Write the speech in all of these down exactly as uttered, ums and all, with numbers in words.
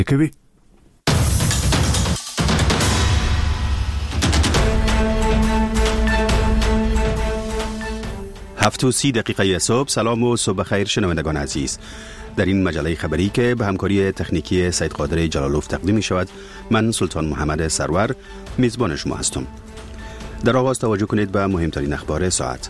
کوي. هفت و سی دقیقه صبح. سلام و صبح خیر شنوندگان عزیز. در این مجله خبری که به همکاری تکنیکی سید قادر جلالوف تقدیم می شود، من سلطان محمد سرور میزبان شما هستم. در آغاز توجه کنید به مهمترین اخبار ساعت.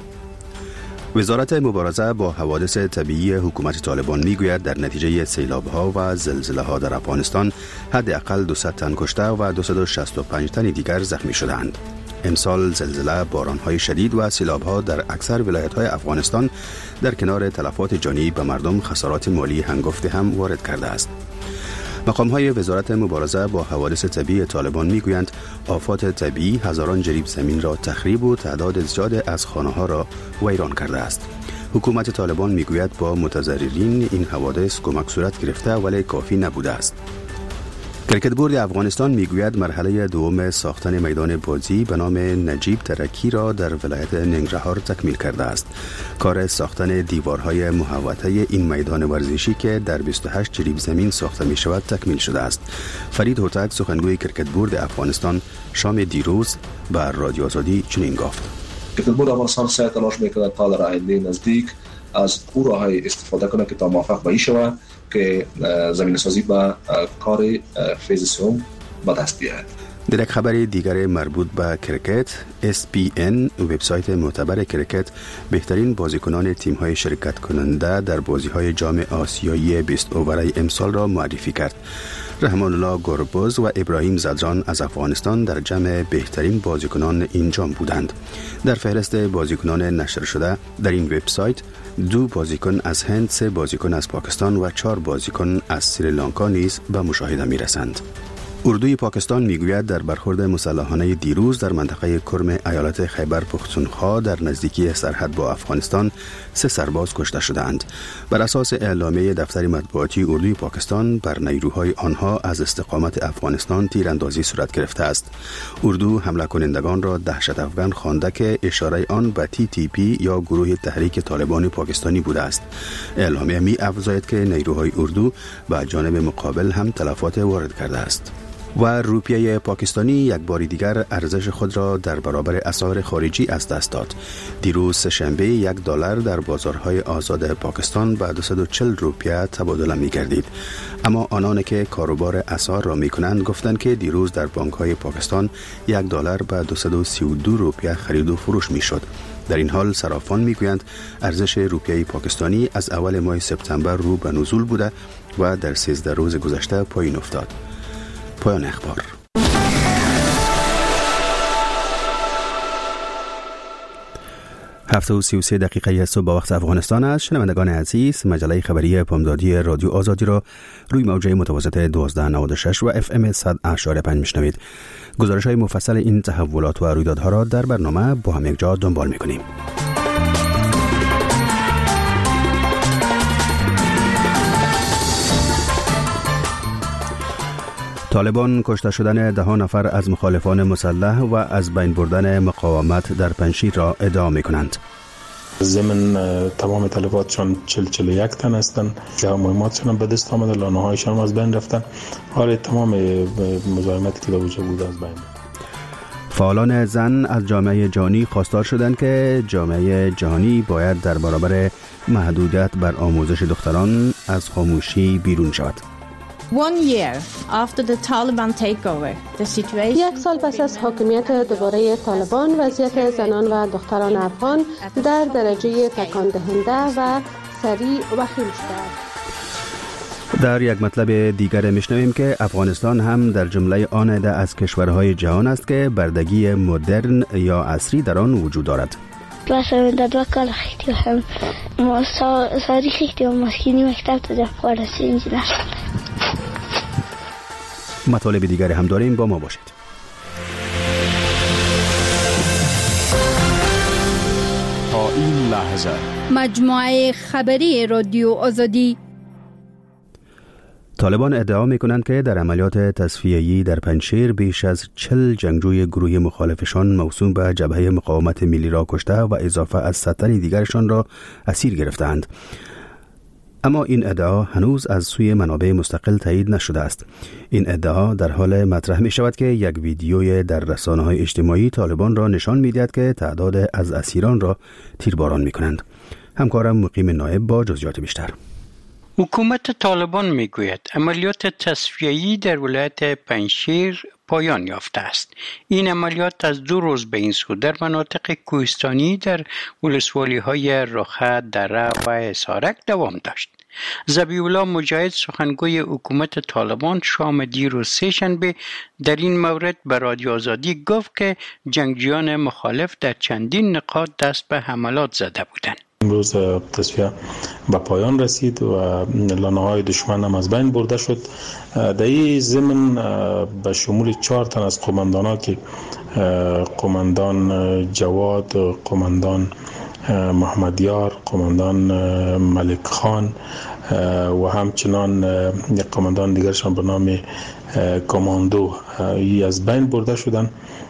وزارت مبارزه با حوادث طبیعی حکومت طالبان میگوید در نتیجه سیلاب‌ها و زلزله‌ها در افغانستان حداقل دویست تن کشته و دویست و شصت و پنج تن دیگر زخمی شدند. امسال زلزله، باران‌های شدید و سیلاب‌ها در اکثر ولایت‌های افغانستان در کنار تلفات جانی به مردم خسارات مالی هنگفتی هم وارد کرده است. مقام‌های وزارت مبارزه با حوادث طبیعی طالبان میگویند آفات طبیعی هزاران جریب زمین را تخریب و تعداد زیاد از خانه‌ها را ویران کرده است. حکومت طالبان میگوید با متضررین این حوادث کمک صورت گرفته ولی کافی نبوده است. کرکت بورد افغانستان میگوید مرحله دوم ساختن میدان بازی به نام نجیب ترکی را در ولایت ننگرهار تکمیل کرده است. کار ساختن دیوارهای محوطه این میدان ورزشی که در بیست و هشت جریب زمین ساخته می شود تکمیل شده است. فرید هوتک سخنگوی کرکت بورد افغانستان شام دیروز بر رادیو آزادی چنین گفت: کرکت بورد افغانستان سعی تلاش میکند تا در آینده نزدیک از او راه‌های استفاده کنه که تا موفق به شود که زمین سازی با کار فیز سوم به دست بیاید. در یک خبر دیگر مربوط به کرکت، اس پی ان وبسایت معتبر کرکت بهترین بازیکنان تیم‌های شرکت کننده در بازی‌های جام آسیایی بیست اووره امسال را معرفی کرد. رحمان الله گربز و ابراهیم زدران از افغانستان در جمع بهترین بازیکنان این جام بودند. در فهرست بازیکنان نشر شده در این وبسایت دو بازیکن از هند، سه بازیکن از پاکستان و چهار بازیکن از سریلانکا نیز به مشاهده می‌رسند. اردوی پاکستان میگوید در برخورد مسلحانه دیروز در منطقه کرم ایالت خیبر پختونخوا در نزدیکی سرحد با افغانستان سه سرباز کشته شدند. بر اساس اعلامیه دفتر مطبوعاتی اردوی پاکستان بر نیروهای آنها از استقامت افغانستان تیراندازی صورت گرفته است. اردو حمله کنندگان را دهشت افغان خوانده که اشاره آن به تی تی پی یا گروه تحریک طالبان پاکستانی بوده است. اعلامیه می افزاید که نیروهای اردو به جانب مقابل هم تلفات وارد کرده است. و روپیه پاکستانی یک بار دیگر ارزش خود را در برابر اسعار خارجی از دست داد. دیروز سه‌شنبه یک دلار در بازارهای آزاد پاکستان به دویست و چهل روپیه تبادله می گردید. اما آنان که کاروبار اسعار را می کنند گفتند که دیروز در بانک‌های پاکستان یک دلار به دویست و سی و دو روپیه خرید و فروش می شد. در این حال صرافان می گویند ارزش روپیه پاکستانی از اول ماه سپتامبر رو به نزول بوده و در سیزده روز گذشته پایین افتاد. پایان اخبار. هفت و سی و سه دقیقه صبح با وقت افغانستان است. شنوندگان عزیز، مجله خبری پامدادی رادیو آزادی را روی موجه متوسط دوازده نود و شش و اف ام صد اشاری پنج میشنوید. گزارش های مفصل این تحولات و رویدادها را در برنامه با هم یک جا دنبال میکنیم. طالبان کشته شدن ده نفر از مخالفان مسلح و از بین بردن مقاومت در پنجشیر را ادعا می کنند. ضمن تمام تلفاتشان چهل چهل و یک تن هستند که مهماتشان به دست آمده، لانه‌هایشان از بین رفتن. حال تمام مزاحمتی که در وجود بود از بین. فعالان زن از جامعه جهانی خواستار شدند که جامعه جهانی باید در برابر محدودیت بر آموزش دختران از خاموشی بیرون شود. One year after the Taliban takeover, the situation... یک سال پس از حاکمیت دوباره طالبان، وضعیت زنان و دختران افغان در درجه تکان دهنده و سریع وخیم شده. در یک مطلب دیگر میشنویم که افغانستان هم در جمله آن ده از کشورهای جهان است که بردگی مدرن یا عصری در آن وجود دارد. مثلا در دو کال خیلی هم ما ساری خیلی هم مسکینی مکتب تا فارسی انجینر. مطالب دیگر هم داریم، با ما باشید. تا این لحظه مجموعه خبری رادیو آزادی. طالبان ادعا می‌کنند که در عملیات تصفیه‌ای در پنجشیر بیش از چهل جنگجوی گروه مخالفشان موسوم به جبهه مقاومت ملی را کشته و اضافه از صد تن دیگرشان را اسیر گرفتند. طالبان ادعا می‌کنند که در عملیات تصفیه‌ای در پنجشیر بیش از چهل جنگجوی گروه مخالفشان موسوم به جبهه مقاومت ملی را کشته و اضافه از صد تن دیگرشان را اسیر گرفتند. اما این ادعا هنوز از سوی منابع مستقل تایید نشده است. این ادعا در حال مطرح می شود که یک ویدیوی در رسانه‌های اجتماعی طالبان را نشان می دهد که تعداد از اسیران را تیرباران می کنند. همکارم مقیم نایب با جزئیات بیشتر. حکومت طالبان می گوید عملیات تصفیه‌ای در ولایت پنجشیر پایان یافته است. این عملیات از دو روز به این سو در مناطق کوهستانی در ولسوالی‌های رخه، دره و اسارک دوام داشت. ذبیح الله مجاهد سخنگوی حکومت طالبان شام دیروز سه شنبه در این مورد به رادیو آزادی گفت که جنگجویان مخالف در چندین نقاط دست به حملات زده بودند. امروز تصفیه به پایان رسید و لانه‌های دشمن هم از بین برده شد. در این ضمن به شمول چهار تن از قماندان‌ها که قماندان جواد، قماندان محمد یار، قماندان ملک خان و همچنان یک قماندان دیگرشان به نام کماندو ای از بین برده شدن.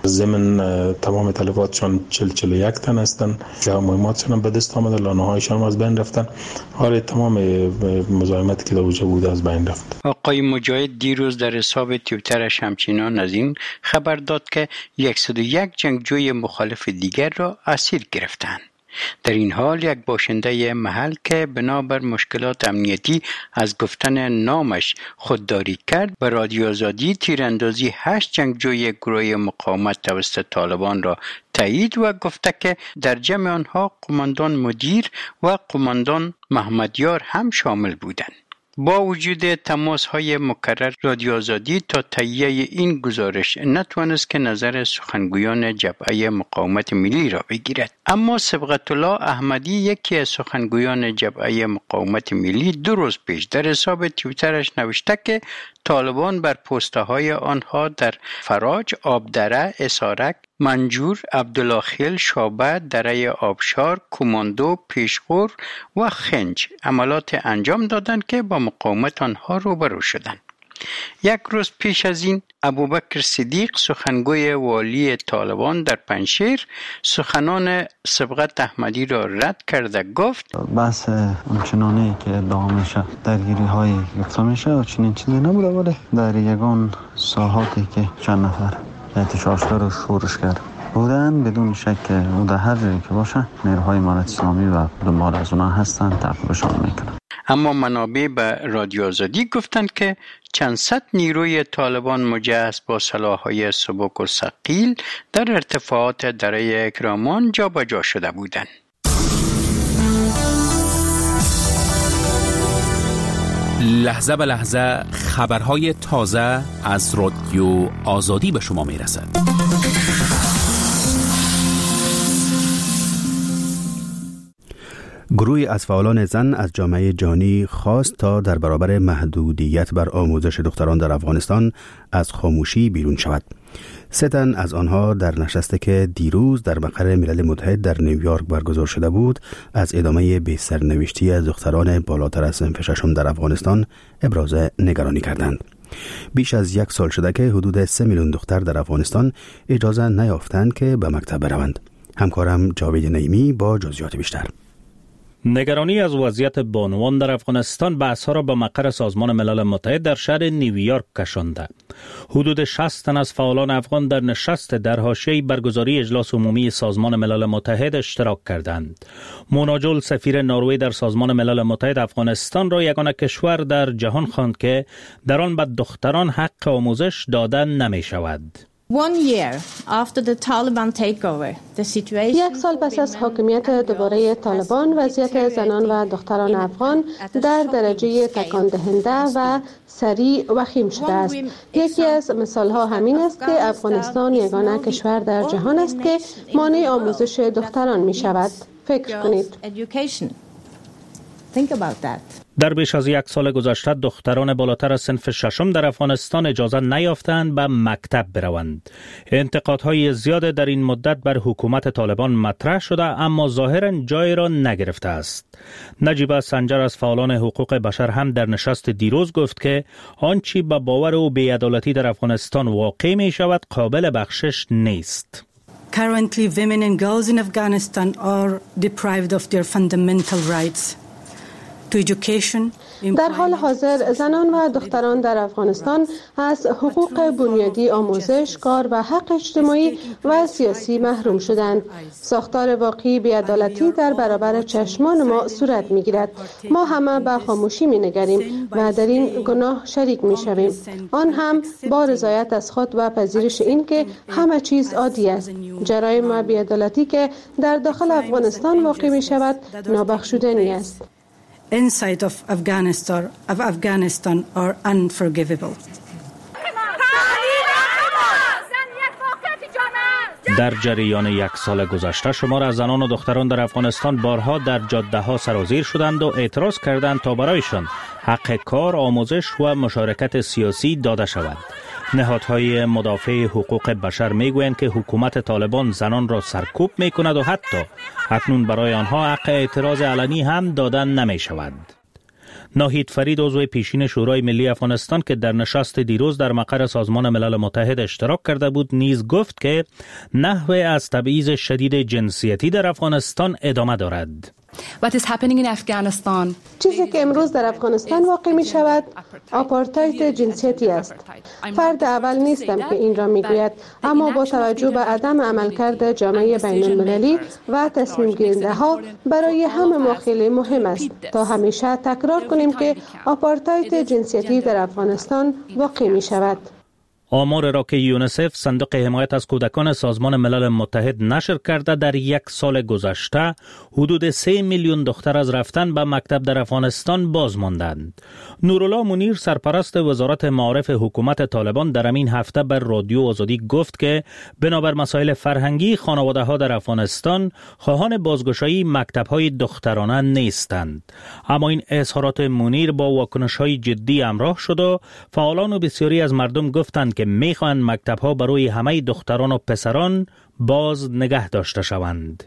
ضمن تمام تلفاتشان چهل چهل و یک تن هستند که مهماتشان به دست آمده، لانه‌هایشان از بین رفتن. حال تمام مزاحمتی که در وجود بود از بین رفت. آقای مجاهد دیروز در حساب توییترش همچنان از این خبر داد که صد و یک جنگجوی مخالف دیگر را اسیر گرفتند. در این حال یک باشنده محل که بنابر مشکلات امنیتی از گفتن نامش خودداری کرد به رادیو آزادی تیراندازی هشت جنگجوی گروه مقاومت توسط طالبان را تایید و گفته که در جمع آنها قماندان مدیر و قماندان محمد یار هم شامل بودند. با وجود تماس‌های مکرر رادیو آزادی تا تایید این گزارش نتوانست که نظر سخنگویان جبهه مقاومت ملی را بگیرد. اما صبغت الله احمدی یکی از سخنگویان جبهه مقاومت ملی دو روز پیش در حساب توییترش نوشته که طالبان بر پست‌های آنها در فراج، آبدره، اسارک، منجور، عبدالله، شابه، دره آبشار، کماندو، پیشخور و خنج عملات انجام دادند که با مقاومت آنها روبرو شدند. یک روز پیش از این ابوبکر صدیق سخنگوی والی طالبان در پنجشیر سخنان صبغت احمدی را رد کرده گفت بحث اونچنانی که ادعا میشه درگیری های گفته میشه و چنین چیزی نبوده، ولی در یگان ساحاتی که چند نفر احتشاشگر رو شورش کرد بودن بدون شک او در هر جایی که باشه نیروهای امارت اسلامی و دنبال از اونها هستن تعقیبشان میکنن. اما منابع به رادیو آزادی گفتند که چند صد نیروی طالبان مجهز با سلاح‌های سبک و ثقیل در ارتفاعات دره اکرامان جابجا شده بودند. لحظه به لحظه خبرهای تازه از رادیو آزادی به شما میرسد. گروهی از فعالان زن از جامعه جهانی خواست تا در برابر محدودیت بر آموزش دختران در افغانستان از خاموشی بیرون شود. سه تن از آنها در نشستی که دیروز در مقر ملل متحد در نیویورک برگزار شده بود از ادامه بی سرنوشتی از دختران بالاتر از صنف ششم در افغانستان ابراز نگرانی کردند. بیش از یک سال شده که حدود سه میلیون دختر در افغانستان اجازه نیافتند که به مکتب بروند. همکارم جاوید نعیمی با جزئیات بیشتر. نگرانی از وضعیت بانوان در افغانستان بحث‌ها را به مقر سازمان ملل متحد در شهر نیویورک کشانده. حدود شصت تن از فعالان افغان در نشست در حاشیه برگزاری اجلاس عمومی سازمان ملل متحد اشتراک کردند. مونا جول سفیر نروژ در سازمان ملل متحد افغانستان را یگانه کشور در جهان خواند که در آن به دختران حق آموزش داده نمی شود. One year after the Taliban takeover, the situation یک سال پس از حاکمیت دوباره طالبان، وضعیت زنان و دختران افغان در درجه تکان دهنده و سریع وخیم شده است. یکی از مثالها همین است که افغانستان یگانه کشور در جهان است که مانع آموزش دختران می شود. فکر کنید. Think about that. در بیش از یک سال گذشته دختران بالاتر از صنف ششم در افغانستان اجازه نیافتند به مکتب بروند. انتقادهای زیاد در این مدت بر حکومت طالبان مطرح شده اما ظاهرا جای را نگرفته است. نجیب سنجر از فعالان حقوق بشر هم در نشست دیروز گفت که آنچه به باور او بی‌عدالتی در افغانستان واقع می شود قابل بخشش نیست. Currently, women and girls in Afghanistan are deprived of their fundamental rights. در حال حاضر زنان و دختران در افغانستان از حقوق بنیادی آموزش، کار و حق اجتماعی و سیاسی محروم شدند. ساختار واقعی بی‌عدالتی در برابر چشمان ما صورت می‌گیرد. ما همه به خاموشی می‌نگریم و در این گناه شریک می‌شویم. آن هم با رضایت از خود و پذیرش این که همه چیز عادی است. جرایم و بی‌عدالتی که در داخل افغانستان واقع می‌شود نابخشودنی است. Inside of Afghanistan of Afghanistan are unforgivable. در جریان یک سال گذشته شمار از زنان و دختران در افغانستان بارها در جاده ها سرازیر شدند و اعتراض کردند تا برایشان حق کار، آموزش و مشارکت سیاسی داده شود. نهادهای مدافع حقوق بشر میگویند که حکومت طالبان زنان را سرکوب میکند و حتی اکنون برای آنها حق اعتراض علنی هم دادن نمی شود. ناهید فرید عضو پیشین شورای ملی افغانستان که در نشست دیروز در مقر سازمان ملل متحد اشتراک کرده بود نیز گفت که نحوه از تبعیض شدید جنسیتی در افغانستان ادامه دارد. What is happening in Afghanistan? چیزی که امروز در افغانستان واقع می شود آپارتاید جنسیتی است. فرد اول نیستم که این را می گوید، اما با توجه به عدم عملکرد جامعه بین المللی و تصمیم گیرنده ها برای همه ما خیلی مهم است تا همیشه تکرار کنیم که آپارتاید جنسیتی در افغانستان واقع می شود. آمار را که یونیسف صندوق حمایت از کودکان سازمان ملل متحد نشر کرده در یک سال گذشته حدود سه میلیون دختر از رفتن به مکتب در افغانستان باز ماندند. نورالله منیر سرپرست وزارت معارف حکومت طالبان در این هفته بر رادیو آزادی گفت که بنابر مسائل فرهنگی خانواده ها در افغانستان خواهان بازگشایی مکتب های دخترانه نیستند. اما این اظهارات منیر با واکنش های جدی همراه شد و فعالان و بسیاری از مردم گفتند که میخواهند مکتب‌ها برای همه دختران و پسران باز نگه داشته شوند.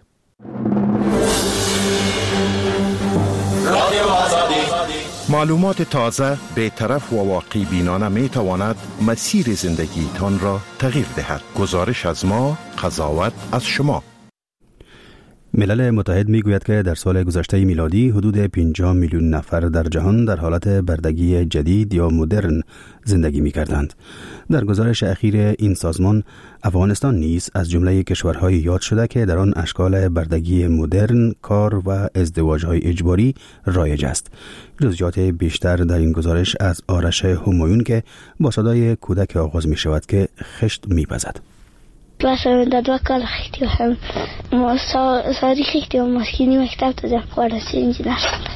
معلومات تازه، بی‌طرف و واقعی بینانه می تواند مسیر زندگی تان را تغییر دهد. گزارش از ما، قضاوت از شما. ملل متحد میگوید که در سال گذشته میلادی حدود پنجاه میلیون نفر در جهان در حالت بردگی جدید یا مدرن زندگی میکردند. در گزارش اخیر این سازمان، افغانستان نیز از جمله کشورهای یاد شده که در آن اشکال بردگی مدرن، کار و ازدواج‌های اجباری رایج است. جزئیات بیشتر در این گزارش از آرش همایون که با صدای کودک آغاز می شود که خشت میپزد. مثلا در دو کال خیلی هم ما ساری خیلی هم مسکینی مکتب تا خارسی اینجا نشده.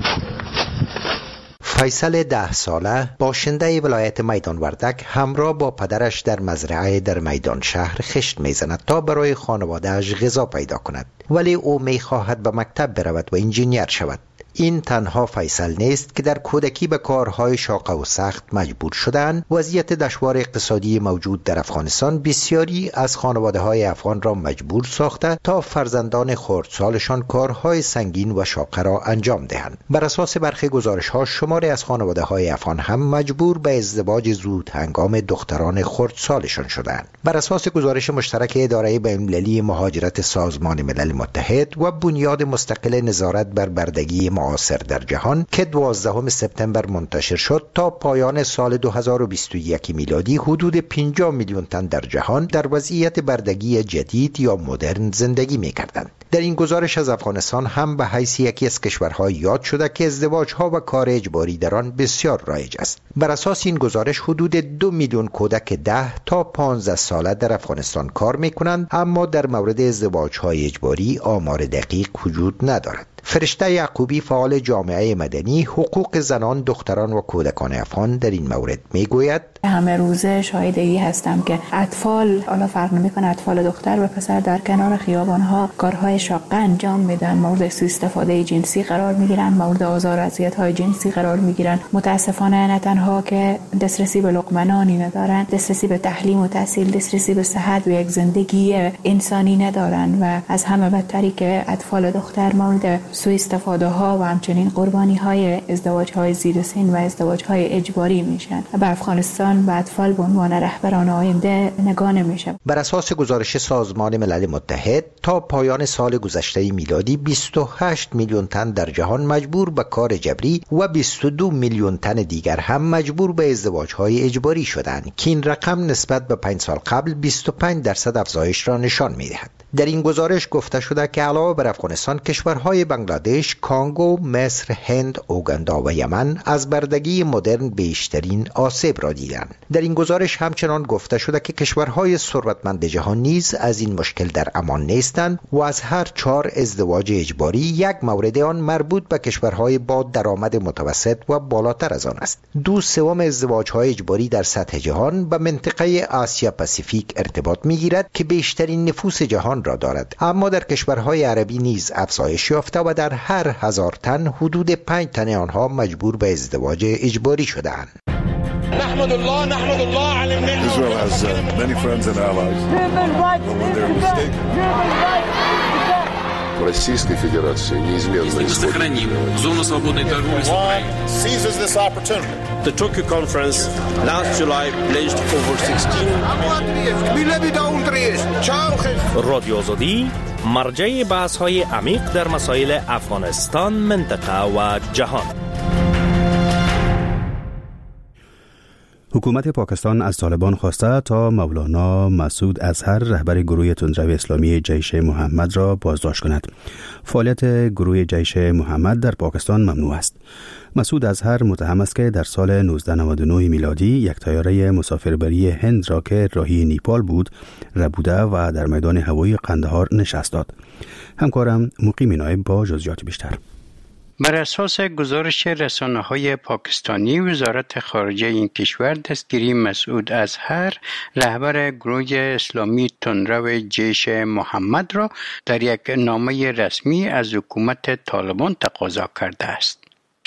فیصل ده ساله باشنده ولایت میدان وردک همراه با پدرش در مزرعه در میدان شهر خشت میزند تا برای خانواده‌اش غذا پیدا کند، ولی او میخواهد به مکتب برود و انجینیر شود. این تنها فیصل نیست که در کودکی به کارهای شاق و سخت مجبور شدند. وضعیت دشوار اقتصادی موجود در افغانستان بسیاری از خانواده‌های افغان را مجبور ساخته تا فرزندان خردسالشان کارهای سنگین و شاق را انجام دهند. بر اساس برخی گزارش‌ها شماری از خانواده‌های افغان هم مجبور به ازدواج زود هنگام دختران خردسالشان شدند. بر اساس گزارش مشترک اداره بین‌المللی مهاجرت سازمان ملل متحد و بنیاد مستقل نظارت بر بردگی معاصر در جهان که دوازدهم سپتامبر منتشر شد، تا پایان سال دو هزار و بیست و یک میلادی حدود پنجاه میلیون تن در جهان در وضعیت بردگی جدید یا مدرن زندگی می‌کردند. در این گزارش از افغانستان هم به حیث یکی از کشورها یاد شده که ازدواج‌ها و کار اجباری در آن بسیار رایج است. بر اساس این گزارش حدود دو میلیون کودک ده تا پانزده ساله در افغانستان کار می‌کنند، اما در مورد ازدواج‌های اجباری آمار دقیق وجود ندارد. فرشته یعقوبی فعال جامعه مدنی حقوق زنان، دختران و کودکان افغان در این مورد میگوید: همه روزه شاهدی هستم که اطفال، حالا فرق نمیکنه اطفال دختر و پسر، در کنار خیابان‌ها کارهای شاقه انجام میدن، مورد سوء استفاده جنسی قرار میگیرن، مورد آزار و اذیت‌های جنسی قرار میگیرن. متاسفانه نه تنها که دسترسی به لقمه نانی ندارن، دسترسی به تعلیم و تحصیل، دسترسی به صحت و یک زندگی انسانی ندارن و از همه بدتری که اطفال دختر مورد سوء استفاده ها و همچنین قربانی های ازدواج های زیر سن و ازدواج های اجباری میشن. به افغانستان و اطفال به عنوان رهبران آینده نگاه نمیشه. بر اساس گزارش سازمان ملل متحد تا پایان سال گذشته میلادی بیست و هشت میلیون تن در جهان مجبور به کار جبری و بیست و دو میلیون تن دیگر هم مجبور به ازدواج‌های اجباری شدند که این رقم نسبت به پنج سال قبل بیست و پنج درصد افزایش را نشان می‌دهد. در این گزارش گفته شده که علاوه بر افغانستان کشورهای بنگلادش، کانگو، مصر، هند، اوگاندا و یمن از بردگی مدرن بیشترین آسیب را دیدند. در این گزارش همچنان گفته شده که کشورهای ثروتمند جهان نیز از این مشکل در امان نیستند و از هر چهار ازدواج اجباری یک مورد آن مربوط به کشورهای با درآمد متوسط و بالاتر از آن است. دو سوم ازدواج‌های اجباری در سطح جهان به منطقه آسیا پاسیفیک ارتباط می‌گیرد که بیشترین نفوس جهان را دارد، اما در کشورهای عربی نیز افزایش یافته و در هر هزار تن حدود پنج تن آنها مجبور به ازدواج اجباری شده‌اند. نحمد الله نحمد الله على النعمة. Israel has uh, many friends and allies. But when they're mistaken. Российской Федерации неизменно сохраним зону свободной торговли с Украиной. Seizes this opportunity. The Tokyo conference last July pledged over sixteen رادیو آزادی مرجع بحث‌های عمیق در مسائل افغانستان، منطقه و جهان. حکومت پاکستان از طالبان خواسته تا مولانا مسعود اظهر رهبر گروه تندرو اسلامی جیش محمد را بازداشت کند. فعالیت گروه جیش محمد در پاکستان ممنوع است. مسعود اظهر متهم است که در سال نوزده نود و نه میلادی یک طیاره مسافربری هند را که راهی نیپال بود ربوده و در میدان هوایی قندهار نشست داد. همکارم مقیم نایب با جزئیات بیشتر. بر اساس گزارش رسانه‌های پاکستانی، وزارت خارجه این کشور دستگیری مسعود اظهر رهبر گروه اسلامی تندرو جیش محمد را در یک نامه رسمی از حکومت طالبان تقاضا کرده است.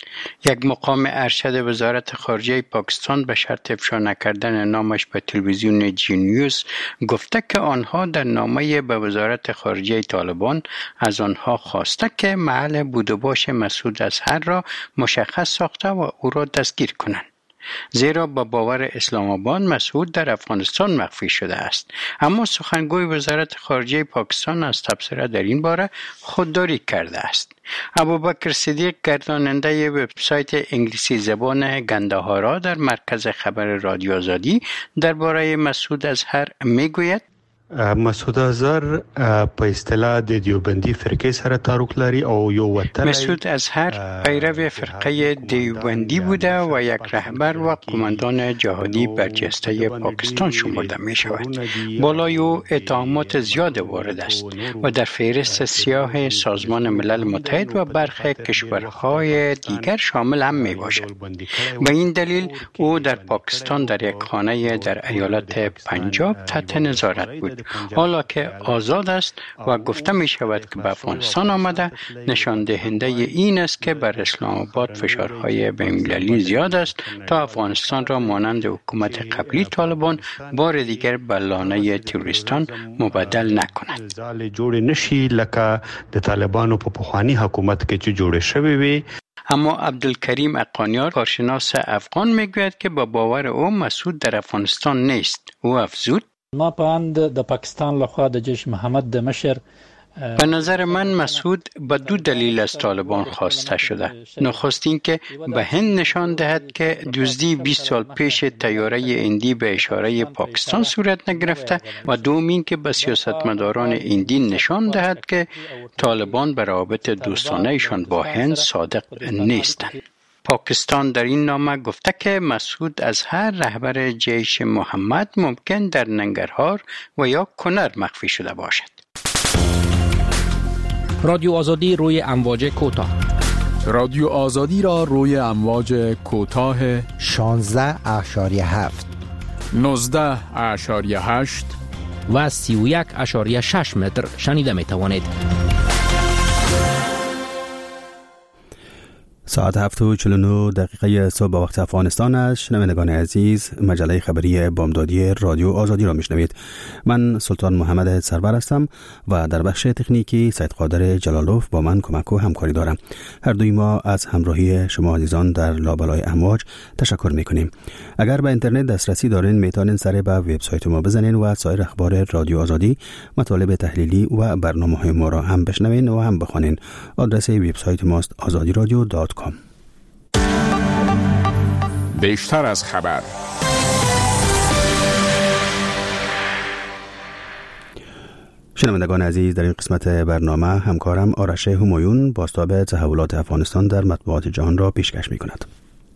یک مقام ارشد وزارت خارجه پاکستان به شرط افشا نکردن نامش به تلویزیون جی نیوز گفته که آنها در نامه به وزارت خارجه طالبان از آنها خواسته که محل بود و باش مسعود اظهر را مشخص ساخته و او را دستگیر کنند. زیرا با باور اسلام آباد مسعود در افغانستان مخفی شده است، اما سخنگوی وزارت خارجه پاکستان از تبصره در این باره خودداری کرده است. ابوبکر صدیق گرداننده وبسایت انگلیسی زبان گندهارا در مرکز خبر رادیو آزادی درباره مسعود اظهر میگوید مسعود اظهر په اصطلاح د دیوبندی فرقه سره تعلق لري او یو وطن مسعود اظهر پیرو فرقه دیوبندی بوده و یک رهبر و قماندان جهادی برجسته پاکستان شمرده می شود. بالای او اتهامات زیاد وارد است و در فهرست سیاه سازمان ملل متحد و برخی کشورهای دیگر شامل هم می باشد. به این دلیل او در پاکستان در یک خانه در ایالت پنجاب تحت نظارت بود. حالا که آزاد است و گفته می شود که به افغانستان آمده، نشان دهنده این است که بر اسلام آباد فشارهای بین‌المللی زیاد است تا افغانستان را مانند حکومت قبلی طالبان بار دیگر به لانه تروریستان مبدل نکند. جوړ نشي لکه د طالبانو په پخوانی حکومت کې چې جوړ شوی وي. اما عبدالکریم اقانیار کارشناس افغان میگوید که با باور او مسعود در افغانستان نیست. او افزود: ما په اند د پاکستان لخوا د جیش محمد د مشر به نظر من مسعود به دو دلیل از طالبان خواسته شده. نخست این که به هند نشان دهد که دزدی بیست سال پیش طیاره هندی به اشاره پاکستان صورت نگرفته و دوم این که به سیاستمداران هندی نشان دهد که طالبان به روابط دوستانه ایشان با هند صادق نیستند. پاکستان در این نامه گفته که مسعود اظهر رهبر جیش محمد ممکن در ننگرهار و یا کنر مخفی شده باشد. رادیو آزادی روی امواج کوتاه. رادیو آزادی را روی امواج کوتاه شانزده اشاریه هفت نوزده اشاریه هشت و سی و یک اشاریه شش متر شنیده می توانید. ساعت هفت و چهل و نه دقیقه صبح با وقت افغانستان است. شنوندگان عزیز، مجله خبری بامدادی رادیو آزادی را میشنوید. من سلطان محمد سرور هستم و در بخش تکنیکی سید قادر جلالوف با من کمک و همکاری دارم. هر دوی ما از همراهی شما عزیزان در لابلای امواج تشکر میکنیم. اگر به اینترنت دسترسی دارین میتونین سر به وبسایت ما بزنین و سایر اخبار رادیو آزادی، مطالب تحلیلی و برنامه‌های ما را هم بشنوین و هم بخوانین. آدرس وبسایت ماست آزادی رادیو دات کام. بیشتر از خبر. شنوندگان عزیز، در این قسمت برنامه همکارم آرش همایون بازتاب تحولات افغانستان در مطبوعات جهان را پیشکش می کند.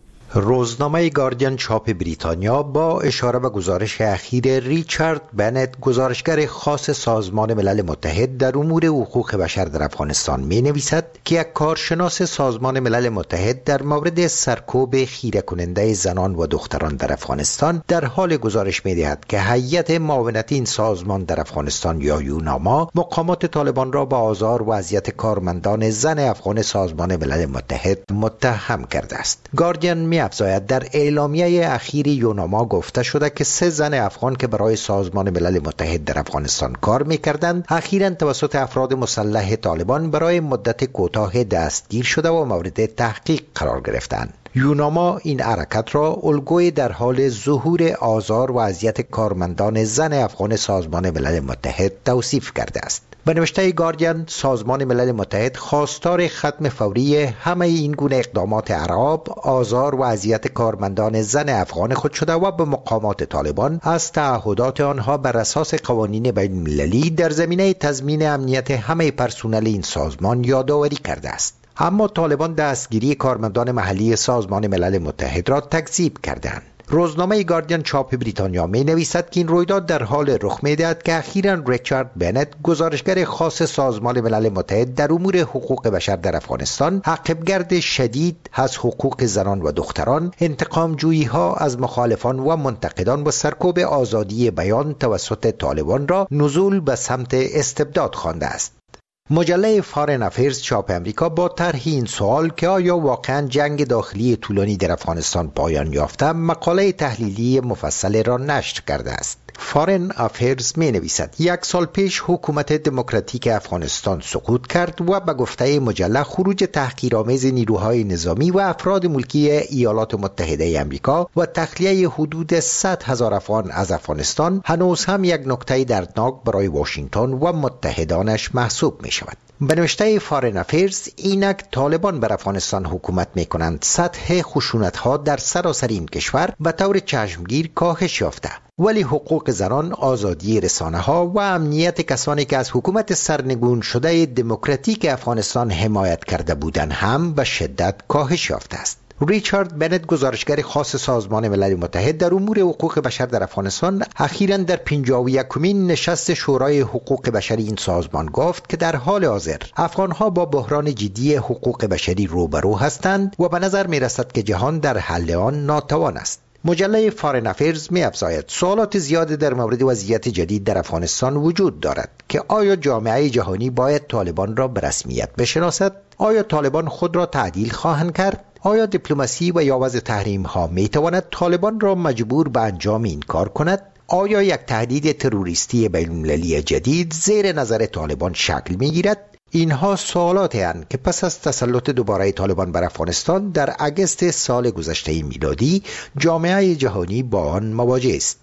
روزنامه گاردین چاپ بریتانیا با اشاره به گزارش اخیر ریچارد بنت، گزارشگر خاص سازمان ملل متحد در امور حقوق بشر در افغانستان، می نویسد که یک کارشناس سازمان ملل متحد در مورد سرکوب خیره کننده زنان و دختران در افغانستان در حال گزارش می دهد که هیئت معاونتی این سازمان در افغانستان یا یوناما مقامات طالبان را به آزار و اذیت کارمندان زن افغان سازمان ملل متحد متهم کرده است. گاردین می افزاید در اعلامیه اخیر یوناما گفته شده که سه زن افغان که برای سازمان ملل متحد در افغانستان کار می‌کردند اخیراً توسط افراد مسلح طالبان برای مدت کوتاه دستگیر شده و مورد تحقیق قرار گرفتند. یوناما این حرکت را الگوی در حال ظهور آزار و اذیت کارمندان زن افغان سازمان ملل متحد توصیف کرده است. به نوشته گاردین، سازمان ملل متحد خواستار ختم فوری همه این گونه اقدامات ارعاب، آزار و اذیت کارمندان زن افغان خود شده و به مقامات طالبان از تعهدات آنها بر اساس قوانین بین المللی در زمینه تضمین امنیت همه پرسنل این سازمان یادآوری کرده است. اما طالبان دستگیری کارمندان محلی سازمان ملل متحد را تکذیب کردند. روزنامه گاردین چاپ بریتانیا می نویسد که این رویداد در حال رخ می دهد که اخیراً ریچارد بنت، گزارشگر خاص سازمان ملل متحد در امور حقوق بشر در افغانستان، عقبگرد شدید از حقوق زنان و دختران، انتقام جویی ها از مخالفان و منتقدان و سرکوب آزادی بیان توسط طالبان را نزول به سمت استبداد خوانده است. مجله فارن افیرز چاپ امریکا با طرح این سوال که آیا واقعا جنگ داخلی طولانی در افغانستان پایان یافته، مقاله تحلیلی مفصل را نشر کرده است. فارن افیرز می نویسد یک سال پیش حکومت دموکراتیک افغانستان سقوط کرد و به گفته مجله خروج تحقیرآمیز نیروهای نظامی و افراد ملکی ایالات متحده امریکا و تخلیه حدود صد هزار افغان از افغانستان هنوز هم یک نکته دردناک برای واشنگتن و متحدانش محسوب می شود. به نوشته فارن افیرز، اینک طالبان بر افغانستان حکومت می کنند سطح خشونت ها در سراسر این کشور به طور چشمگیر کاهش یافته، ولی حقوق زنان، آزادی رسانه ها و امنیت کسانی که از حکومت سرنگون شده دموکراتیک افغانستان حمایت کرده بودند هم به شدت کاهش یافته است. ریچارد بنت، گزارشگر خاص سازمان ملل متحد در امور حقوق بشر در افغانستان، اخیراً در پنجاه و یکمین نشست شورای حقوق بشری این سازمان گفت که در حال حاضر افغانها با بحران جدی حقوق بشری روبرو هستند و به نظر می رسد که جهان در حل آن ناتوان است. مجله فارن افیرز می افزاید سوالات زیاد در مورد وضعیت جدید در افغانستان وجود دارد که آیا جامعه جهانی باید طالبان را به رسمیت بشناسد؟ آیا طالبان خود را تعدیل خواهند کرد؟ آیا دیپلماسی و یا وضع تحریم ها می تواند طالبان را مجبور به انجام این کار کند؟ آیا یک تهدید تروریستی بین المللی جدید زیر نظر طالبان شکل می گیرد؟ اینها سوالاتی هستند که پس از تسلط دوباره طالبان بر افغانستان در اگست سال گذشته میلادی جامعه جهانی با آن مواجه است.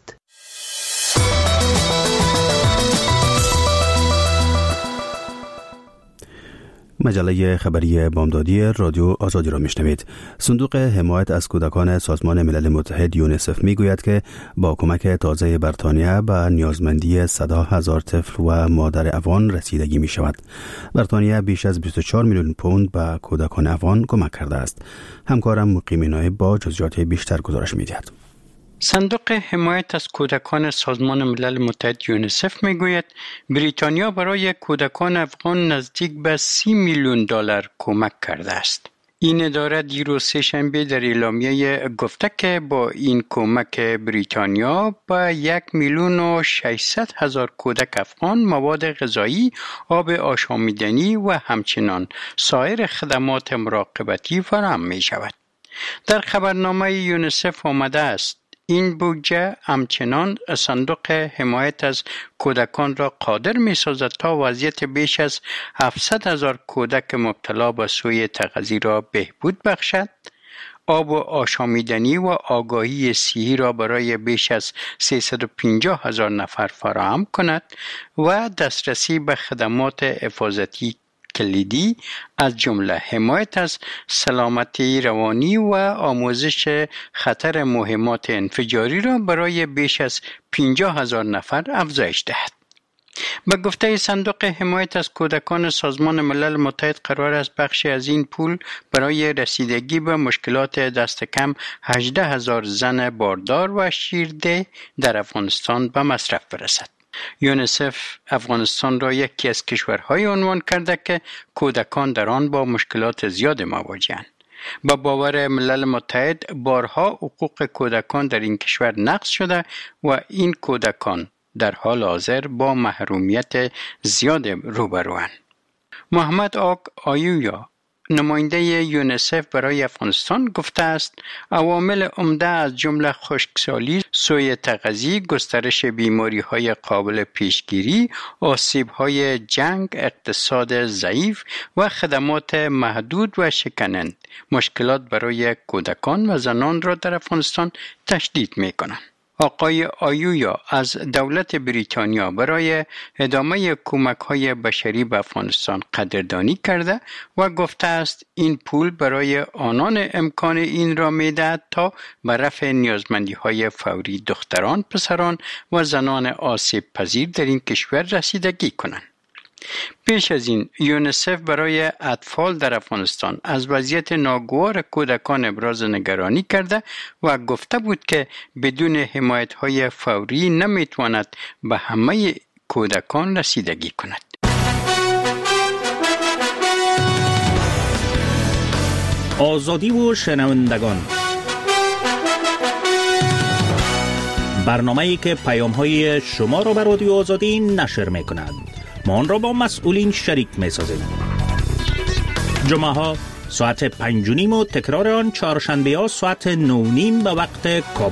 مجله خبری بامدادی رادیو آزادی را میشنوید. صندوق حمایت از کودکان سازمان ملل متحد یونیسف میگوید که با کمک تازه بریتانیا به نیازمندی صد هزار طفل و مادر افغان رسیدگی می شود. بریتانیا بیش از بیست و چهار میلیون پوند به کودکان افغان کمک کرده است. همکارم مقیم نایب با جزئیات بیشتر گزارش می‌دهد. صندوق حمایت از کودکان سازمان ملل متحد یونیسف میگوید بریتانیا برای کودکان افغان نزدیک به سی میلیون دلار کمک کرده است. این اداره دیروز سه‌شنبه در اعلامیه گفته که با این کمک بریتانیا به یک میلیون و ششصد هزار کودک افغان مواد غذایی، آب آشامیدنی و همچنان سایر خدمات مراقبتی فراهم می شود. در خبرنامه یونیسف آمده است این بودجه همچنان صندوق حمایت از کودکان را قادر می سازد تا وضعیت بیش از هفتصد هزار کودک مبتلا به سوء تغذیه را بهبود بخشد، آب و آشامیدنی و آگاهی صحی را برای بیش از سیصد و پنجاه هزار نفر فراهم کند و دسترسی به خدمات حفاظتی کلیدی از جمله حمایت از سلامتی روانی و آموزش خطر مهمات انفجاری را برای بیش از پنجاه هزار نفر افزایش دهد. به گفته صندوق حمایت از کودکان سازمان ملل متحد قرار است بخشی از این پول برای رسیدگی به مشکلات دست کم هجده هزار زن باردار و شیرده در افغانستان به مصرف برسد. یونیسف افغانستان را یکی از کشورهای عنوان کرده که کودکان در آن با مشکلات زیاد مواجه‌اند. با باور ملل متحد بارها حقوق کودکان در این کشور نقض شده و این کودکان در حال حاضر با محرومیت زیاد روبروند. محمد آق آیویا نماینده یونیسف برای افغانستان گفته است عوامل عمده از جمله خشکسالی، سوء تغذیه، گسترش بیماری‌های قابل پیشگیری، آسیب‌های جنگ، اقتصاد ضعیف و خدمات محدود و شکننده مشکلات برای کودکان و زنان را در افغانستان تشدید می‌کنند. آقای آیویا از دولت بریتانیا برای ادامه کمک‌های بشری به افغانستان قدردانی کرده و گفته است این پول برای آنان امکان این را می‌دهد تا به رفع نیازمندی‌های فوری دختران، پسران و زنان آسیب پذیر در این کشور رسیدگی کنند. پیش از این یونیسف برای اطفال در افغانستان از وضعیت ناگوار کودکان ابراز نگرانی کرده و گفته بود که بدون حمایت‌های فوری نمیتواند به همه کودکان رسیدگی کند. آزادی و شنوندگان، برنامه‌ای که پیام‌های شما را به رادیو آزادی نشر می‌کند. ما آن را با مسئولین شریک می‌سازیم. جمعه ها ساعت پنج و نیم و تکرار آن چهارشنبه ها ساعت نه و نیم به وقت کابل.